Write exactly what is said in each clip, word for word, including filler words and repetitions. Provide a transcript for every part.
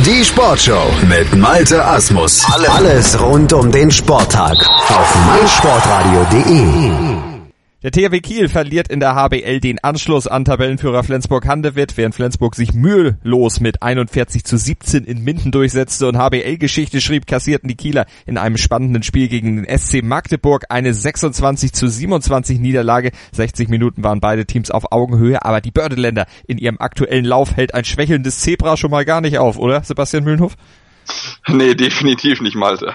Die Sportshow mit Malte Asmus. Alles rund um den Sporttag auf meinsportradio punkt de. Der T H W Kiel verliert in der H B L den Anschluss an Tabellenführer Flensburg-Handewitt, während Flensburg sich mühelos mit einundvierzig zu siebzehn in Minden durchsetzte und H B L-Geschichte schrieb, kassierten die Kieler in einem spannenden Spiel gegen den S C Magdeburg eine sechsundzwanzig zu siebenundzwanzig Niederlage. sechzig Minuten waren beide Teams auf Augenhöhe, aber die Bördeländer in ihrem aktuellen Lauf hält ein schwächelndes Zebra schon mal gar nicht auf, oder Sebastian Mühlenhof? Nee, definitiv nicht, Malte.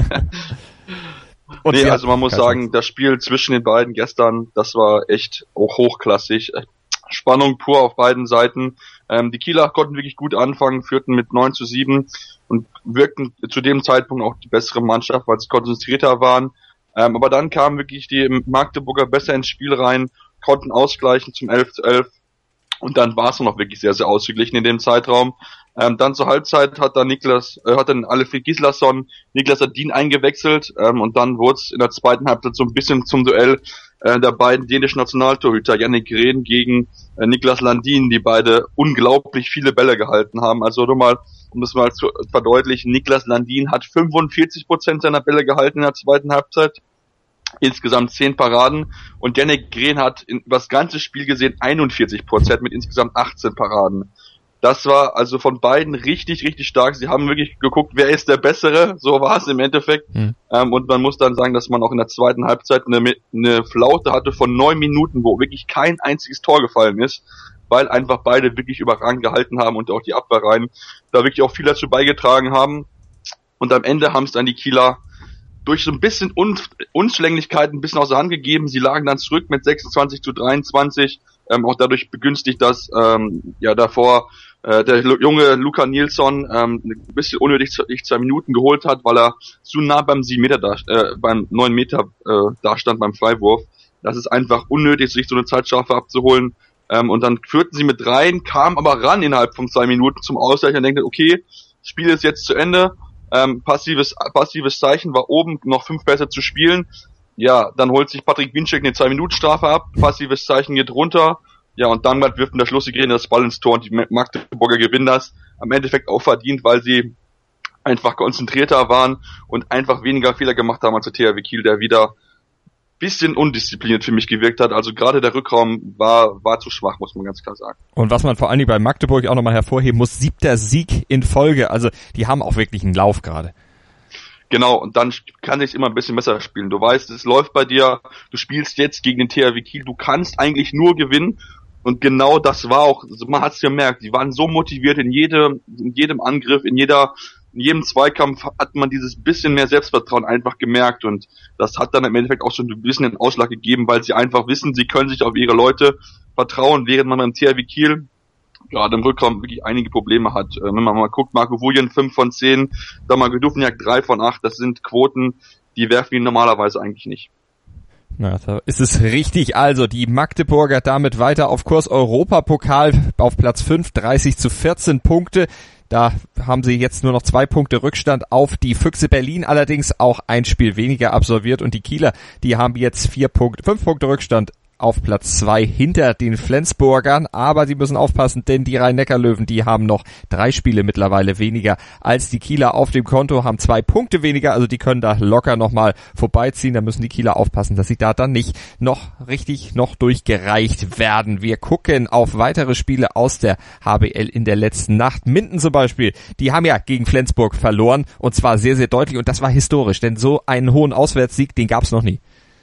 Und nee, also man muss sagen, das Spiel zwischen den beiden gestern, das war echt auch hochklassig. Spannung pur auf beiden Seiten. Ähm, die Kieler konnten wirklich gut anfangen, führten mit neun zu sieben und wirkten zu dem Zeitpunkt auch die bessere Mannschaft, weil sie konzentrierter waren. Ähm, aber dann kamen wirklich die Magdeburger besser ins Spiel rein, konnten ausgleichen zum elf zu elf. Und dann war es noch wirklich sehr, sehr ausgeglichen in dem Zeitraum. Ähm, dann zur Halbzeit hat dann Niklas, äh, hat dann Alfred Gislason, Niklas Landin eingewechselt, ähm, und dann wurde es in der zweiten Halbzeit so ein bisschen zum Duell äh, der beiden dänischen Nationaltorhüter, Jannik Rehn gegen äh, Niklas Landin, die beide unglaublich viele Bälle gehalten haben. Also nur mal, um das mal zu verdeutlichen, Niklas Landin hat fünfundvierzig Prozent seiner Bälle gehalten in der zweiten Halbzeit. Insgesamt zehn Paraden und Jannik Rehn hat in, über das ganze Spiel gesehen einundvierzig Prozent mit insgesamt achtzehn Paraden. Das war also von beiden richtig, richtig stark. Sie haben wirklich geguckt, wer ist der Bessere, so war es im Endeffekt. Mhm. Ähm, und man muss dann sagen, dass man auch in der zweiten Halbzeit eine, eine Flaute hatte von neun Minuten, wo wirklich kein einziges Tor gefallen ist, weil einfach beide wirklich überragend gehalten haben und auch die Abwehrreihen da wirklich auch viel dazu beigetragen haben. Und am Ende haben es dann die Kieler durch so ein bisschen Un- Unzulänglichkeiten ein bisschen außer Hand gegeben. Sie lagen dann zurück mit sechsundzwanzig zu dreiundzwanzig, ähm, auch dadurch begünstigt, dass ähm, ja davor äh, der junge Luca Nilsson ähm, ein bisschen unnötig zwei Minuten geholt hat, weil er zu nah beim sieben Meter da, äh, beim neun Meter äh, da stand beim Freiwurf. Das ist einfach unnötig, sich so eine Zeitstrafe abzuholen. Ähm, und dann führten sie mit rein, kamen aber ran innerhalb von zwei Minuten zum Ausgleich und denken, okay, das Spiel ist jetzt zu Ende. Ähm, passives, passives Zeichen war oben, noch fünf besser zu spielen. Ja, dann holt sich Patrick Winczek eine zwei Minuten Strafe ab, passives Zeichen geht runter. Ja, und dann wirft in der Schlussserie das Ball ins Tor und die Magdeburger gewinnen das. Am Endeffekt auch verdient, weil sie einfach konzentrierter waren und einfach weniger Fehler gemacht haben als der T H W Kiel, der wieder bisschen undiszipliniert für mich gewirkt hat. Also gerade der Rückraum war war zu schwach, muss man ganz klar sagen. Und was man vor allen Dingen bei Magdeburg auch nochmal hervorheben muss, siebter Sieg in Folge. Also die haben auch wirklich einen Lauf gerade. Genau, und dann kann ich immer ein bisschen besser spielen. Du weißt, es läuft bei dir, du spielst jetzt gegen den T H W Kiel, du kannst eigentlich nur gewinnen. Und genau das war auch, man hat es gemerkt, die waren so motiviert in jedem, in jedem Angriff, in jeder In jedem Zweikampf hat man dieses bisschen mehr Selbstvertrauen einfach gemerkt und das hat dann im Endeffekt auch so ein bisschen einen Ausschlag gegeben, weil sie einfach wissen, sie können sich auf ihre Leute vertrauen, während man beim T H W Kiel ja im Rückraum wirklich einige Probleme hat. Wenn man mal guckt, Marco Vujen fünf von zehn, Damir Duvniak drei von acht, das sind Quoten, die werfen ihn normalerweise eigentlich nicht. Na, da ist es richtig. Also die Magdeburger damit weiter auf Kurs Europapokal auf Platz fünf, dreißig zu vierzehn Punkte. Da haben sie jetzt nur noch zwei Punkte Rückstand auf die Füchse Berlin, allerdings auch ein Spiel weniger absolviert und die Kieler, die haben jetzt vier Punkte, fünf Punkte Rückstand auf Platz zwei hinter den Flensburgern, aber sie müssen aufpassen, denn die Rhein-Neckar-Löwen, die haben noch drei Spiele mittlerweile weniger als die Kieler auf dem Konto, haben zwei Punkte weniger, also die können da locker nochmal vorbeiziehen, da müssen die Kieler aufpassen, dass sie da dann nicht noch richtig noch durchgereicht werden. Wir gucken auf weitere Spiele aus der H B L in der letzten Nacht. Minden zum Beispiel, die haben ja gegen Flensburg verloren und zwar sehr, sehr deutlich und das war historisch, denn so einen hohen Auswärtssieg, den gab es noch nie.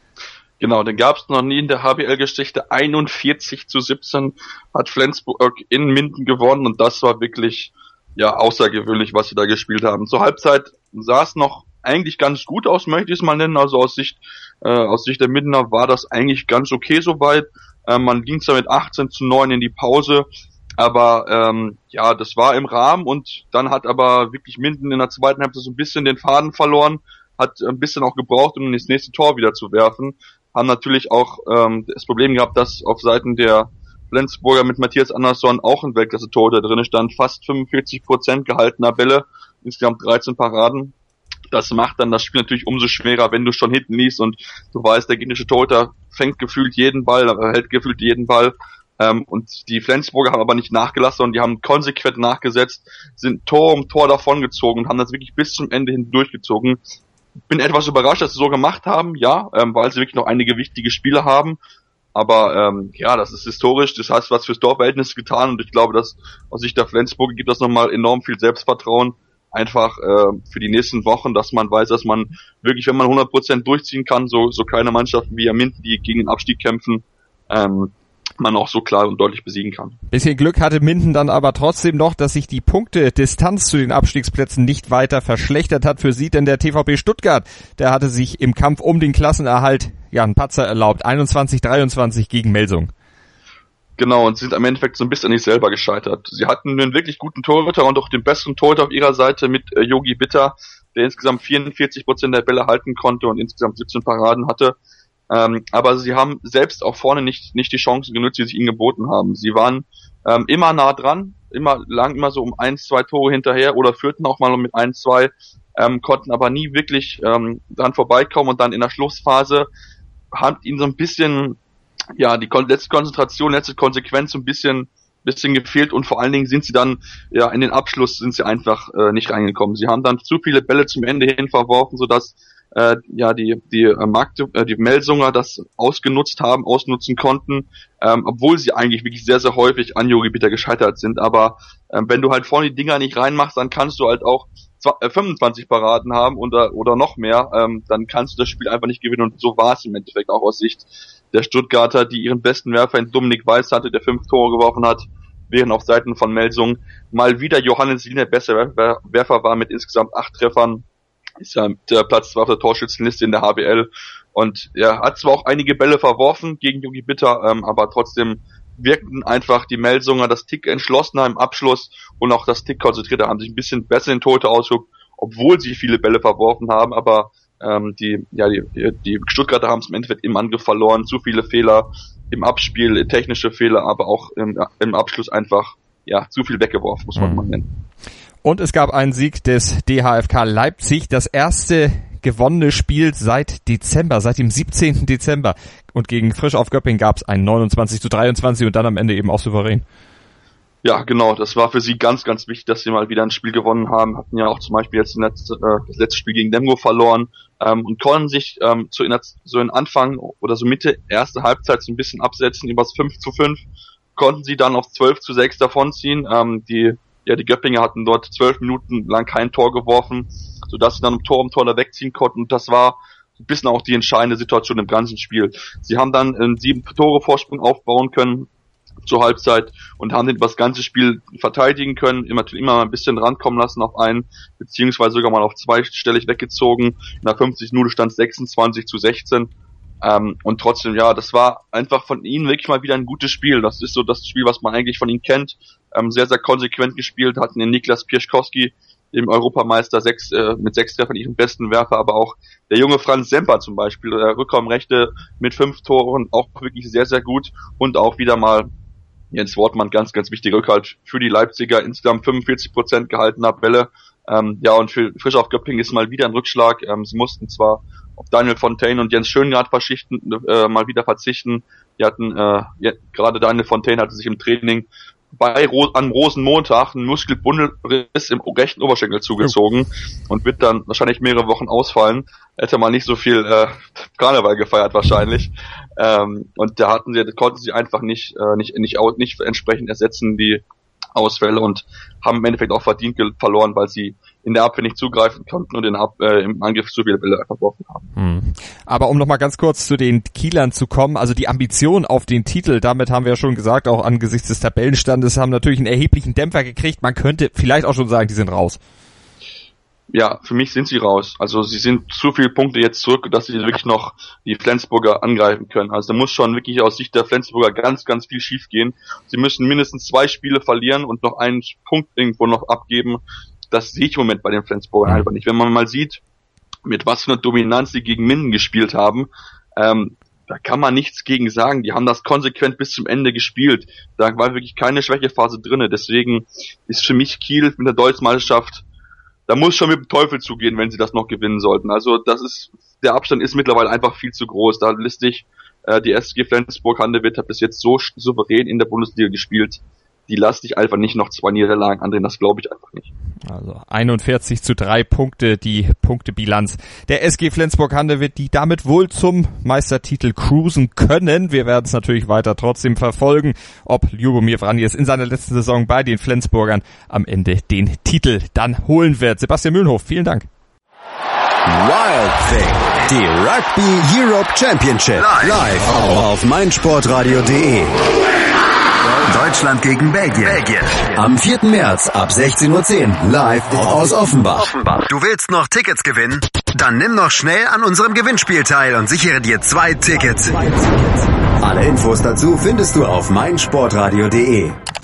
Genau, den gab es noch nie in der H B L-Geschichte. einundvierzig zu siebzehn hat Flensburg in Minden gewonnen und das war wirklich ja außergewöhnlich, was sie da gespielt haben. Zur Halbzeit sah es noch eigentlich ganz gut aus, möchte ich es mal nennen. Also aus Sicht äh, aus Sicht der Mindener war das eigentlich ganz okay soweit. Äh, man ging zwar mit achtzehn zu neun in die Pause, aber ähm, ja, das war im Rahmen und dann hat aber wirklich Minden in der zweiten Halbzeit so ein bisschen den Faden verloren, hat ein bisschen auch gebraucht, um das nächste Tor wieder zu werfen. Haben natürlich auch ähm, das Problem gehabt, dass auf Seiten der Flensburger mit Matthias Andersson auch ein Weltklasse-Torhüter drin stand, fast fünfundvierzig Prozent gehaltener Bälle, insgesamt dreizehn Paraden. Das macht dann das Spiel natürlich umso schwerer, wenn du schon hinten liegst und du weißt, der gegnerische Torhüter fängt gefühlt jeden Ball, hält gefühlt jeden Ball. Ähm, und die Flensburger haben aber nicht nachgelassen, sondern die haben konsequent nachgesetzt, sind Tor um Tor davongezogen und haben das wirklich bis zum Ende hin durchgezogen. Bin etwas überrascht, dass sie so gemacht haben, ja, ähm, weil sie wirklich noch einige wichtige Spiele haben. Aber ähm, ja, das ist historisch, das heißt was fürs Dorfverhältnis getan und ich glaube, dass aus Sicht der Flensburger gibt das nochmal enorm viel Selbstvertrauen, einfach äh, für die nächsten Wochen, dass man weiß, dass man wirklich, wenn man hundert Prozent durchziehen kann, so so kleine Mannschaften wie Minden, die gegen den Abstieg kämpfen, ähm, man auch so klar und deutlich besiegen kann. Bisschen Glück hatte Minden dann aber trotzdem noch, dass sich die Punkte-Distanz zu den Abstiegsplätzen nicht weiter verschlechtert hat für sie, denn der T V B Stuttgart, der hatte sich im Kampf um den Klassenerhalt ja einen Patzer erlaubt, einundzwanzig dreiundzwanzig gegen Melsung. Genau, und sind am Endeffekt so ein bisschen an sich selber gescheitert. Sie hatten einen wirklich guten Torhüter und auch den besten Torhüter auf ihrer Seite mit Yogi Bitter, der insgesamt vierundvierzig Prozent der Bälle halten konnte und insgesamt siebzehn Paraden hatte. Ähm, aber sie haben selbst auch vorne nicht nicht die Chancen genutzt, die sich ihnen geboten haben. Sie waren ähm, immer nah dran, immer lang immer so um eins, zwei Tore hinterher oder führten auch mal mit eins, zwei, ähm, konnten aber nie wirklich ähm, dran vorbeikommen und dann in der Schlussphase hat ihnen so ein bisschen ja die letzte Konzentration, letzte Konsequenz so ein bisschen bisschen gefehlt und vor allen Dingen sind sie dann ja in den Abschluss sind sie einfach äh, nicht reingekommen. Sie haben dann zu viele Bälle zum Ende hin verworfen, sodass äh, ja die die äh, Magde, äh, die Melsunger das ausgenutzt haben, ausnutzen konnten, ähm, obwohl sie eigentlich wirklich sehr sehr häufig an Yogi Bitter gescheitert sind. Aber ähm, wenn du halt vorne die Dinger nicht reinmachst, dann kannst du halt auch fünfundzwanzig Paraden haben oder oder noch mehr, ähm, dann kannst du das Spiel einfach nicht gewinnen und so war es im Endeffekt auch aus Sicht der Stuttgarter, die ihren besten Werfer in Dominik Weiß hatte, der fünf Tore geworfen hat, während auf Seiten von Melsung mal wieder Johannes Sien der beste Werfer war mit insgesamt acht Treffern, ist ja der Platz zwei auf der Torschützenliste in der H B L und er hat zwar auch einige Bälle verworfen gegen Yogi Bitter, ähm, aber trotzdem wirkten einfach die Melsunger das Tick entschlossener im Abschluss und auch das Tick konzentrierter, haben sich ein bisschen besser in Torhüter ausgeguckt, obwohl sie viele Bälle verworfen haben, aber ähm, die ja die, die Stuttgarter haben es im Endeffekt im Angriff verloren, zu viele Fehler im Abspiel, technische Fehler, aber auch im, im Abschluss einfach ja zu viel weggeworfen, muss man mhm. mal nennen. Und es gab einen Sieg des D H F K Leipzig, das erste gewonnene Spiel seit Dezember, seit dem siebzehnten Dezember. Und gegen Frisch auf Göppingen gab es ein neunundzwanzig zu dreiundzwanzig und dann am Ende eben auch souverän. Ja, genau, das war für sie ganz, ganz wichtig, dass sie mal wieder ein Spiel gewonnen haben. Hatten ja auch zum Beispiel jetzt letzte, äh, das letzte Spiel gegen Lemgo verloren ähm, und konnten sich ähm, so, in, so in Anfang oder so Mitte erste Halbzeit so ein bisschen absetzen, übers fünf zu fünf, konnten sie dann auf zwölf zu sechs davonziehen. Ähm, die Ja, die Göppinger hatten dort zwölf Minuten lang kein Tor geworfen, sodass sie dann um Tor um Tor da wegziehen konnten. Und das war ein bisschen auch die entscheidende Situation im ganzen Spiel. Sie haben dann einen sieben Tore Vorsprung aufbauen können zur Halbzeit und haben den das ganze Spiel verteidigen können, immer, immer mal ein bisschen rankommen lassen auf einen, beziehungsweise sogar mal auf zweistellig weggezogen. In der fünfzig Minute stand sechsundzwanzig zu sechzehn. Ähm, und trotzdem, ja, das war einfach von ihnen wirklich mal wieder ein gutes Spiel. Das ist so das Spiel, was man eigentlich von ihnen kennt. Ähm, sehr, sehr konsequent gespielt, hatten den Niklas Pieszkowski, dem Europameister, sechs, äh, mit sechs Treffern ihren besten Werfer, aber auch der junge Franz Semper zum Beispiel, der Rückraumrechte mit fünf Toren, auch wirklich sehr, sehr gut. Und auch wieder mal Jens Wortmann, ganz, ganz wichtiger Rückhalt für die Leipziger, insgesamt fünfundvierzig Prozent gehaltener Bälle. Ähm, ja, und für Frisch auf Göppingen ist mal wieder ein Rückschlag. Ähm, sie mussten zwar auf Daniel Fontaine und Jens Schöngard verschichten, äh, mal wieder verzichten. Die hatten, äh, ja, gerade Daniel Fontaine hatte sich im Training bei Ro- am Rosenmontag einen Muskelbundelriss im rechten Oberschenkel zugezogen oh. und wird dann wahrscheinlich mehrere Wochen ausfallen. Hätte man nicht so viel äh, Karneval gefeiert wahrscheinlich. Ähm, und da hatten sie, konnten sie einfach nicht, äh, nicht, nicht, nicht entsprechend ersetzen, die Ausfälle, und haben im Endeffekt auch verdient ge- verloren, weil sie in der Abwehr nicht zugreifen konnten und in der Ab- äh, im Angriff zu viele Bälle verworfen haben. Hm. Aber um nochmal ganz kurz zu den Kielern zu kommen, also die Ambition auf den Titel, damit haben wir ja schon gesagt, auch angesichts des Tabellenstandes, haben natürlich einen erheblichen Dämpfer gekriegt. Man könnte vielleicht auch schon sagen, die sind raus. Ja, für mich sind sie raus. Also sie sind zu viele Punkte jetzt zurück, dass sie wirklich noch die Flensburger angreifen können. Also da muss schon wirklich aus Sicht der Flensburger ganz, ganz viel schief gehen. Sie müssen mindestens zwei Spiele verlieren und noch einen Punkt irgendwo noch abgeben. Das sehe ich im Moment bei den Flensburgern einfach nicht. Wenn man mal sieht, mit was für einer Dominanz sie gegen Minden gespielt haben, ähm, da kann man nichts gegen sagen. Die haben das konsequent bis zum Ende gespielt. Da war wirklich keine Schwächephase drinne. Deswegen ist für mich Kiel mit der Deutschmeisterschaft, da muss schon mit dem Teufel zugehen, wenn sie das noch gewinnen sollten. Also das ist, der Abstand ist mittlerweile einfach viel zu groß. Da lässt sich Äh, die S G Flensburg-Handewitt hat bis jetzt so souverän in der Bundesliga gespielt. Die lassen sich einfach nicht noch zwei Niederlagen andrehen, das glaube ich einfach nicht. Also einundvierzig zu drei Punkte, die Punktebilanz der S G Flensburg-Handewitt, die damit wohl zum Meistertitel cruisen können. Wir werden es natürlich weiter trotzdem verfolgen, ob Ljubomir Vranjes in seiner letzten Saison bei den Flensburgern am Ende den Titel dann holen wird. Sebastian Mühlenhof, vielen Dank. Wild Thing, die Rugby Europe Championship, live auf meinsportradio punkt de. Deutschland gegen Belgien. Belgien. Am vierten März ab sechzehn Uhr zehn live aus Offenbach. Offenbach. Du willst noch Tickets gewinnen? Dann nimm noch schnell an unserem Gewinnspiel teil und sichere dir zwei Tickets. Alle Infos dazu findest du auf meinsportradio punkt de.